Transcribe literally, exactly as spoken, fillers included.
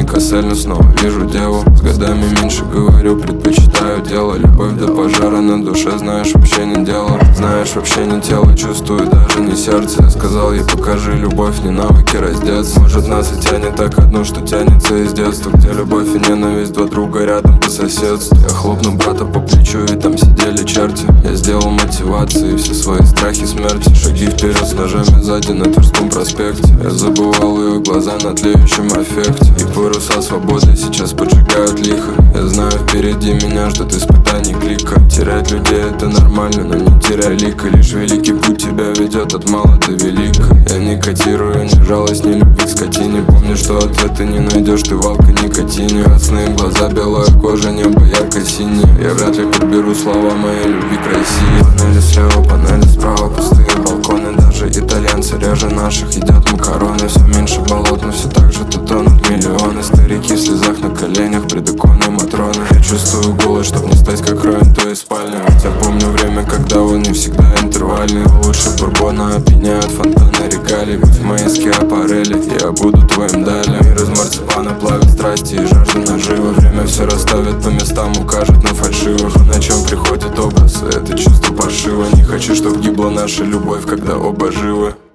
не касательно, снова вижу деву. С годами меньше говорю, предпочитаю дело. Любовь до пожара на душе, знаешь, вообще не дело. Знаешь, вообще не тело, чувствую, даже не сердце. Я сказал ей, покажи любовь, не навыки раздеться. Может, нас и тянет так одно, что тянется из детства, где любовь и ненависть, два друга рядом по соседству. Я хлопну брата по плечу, и там сидели черти. Я сделал мотивации, все свои страхи смерти. Шаги вперед с ножами сзади на Тверском проспекте. Я забывал ее глаза на тлеющем аффекте. И паруса свободы сейчас поджигают лихо. Я знаю, впереди меня ждет испытаний клика. Терять людей это нормально, но не теряй лика. Лишь великий путь тебя ведет от мала до велика. Я не котирую ни жалость, ни любви к скотине. Помню, что ответа не найдешь ты в алко-никотине. Красные глаза, белая кожа, небо ярко-синее. Я вряд ли подберу слова моей любви к России. Панели слева, панели справа, пустые балконы. Даже итальянцы реже наших едят макароны. Все меньше болот, но все так же тут тонут миллионы. Старики в слезах на коленях, пред иконой Матроны. Я чувствую голод, чтоб не стать как Роин той спальни. Хотя помню время, когда он не всегда интервальный. Лучше бурбона опьяняют фонтаны регалий. Будь в моей скиапарелли, я буду твоим далее. Мир из марципана плавит страсти и жажда наживы. Время все расставит по местам, укажет на фальшивых. На чем приходит образ, это чувство паршиво. Не хочу, чтоб гибла наша любовь, когда оба живы.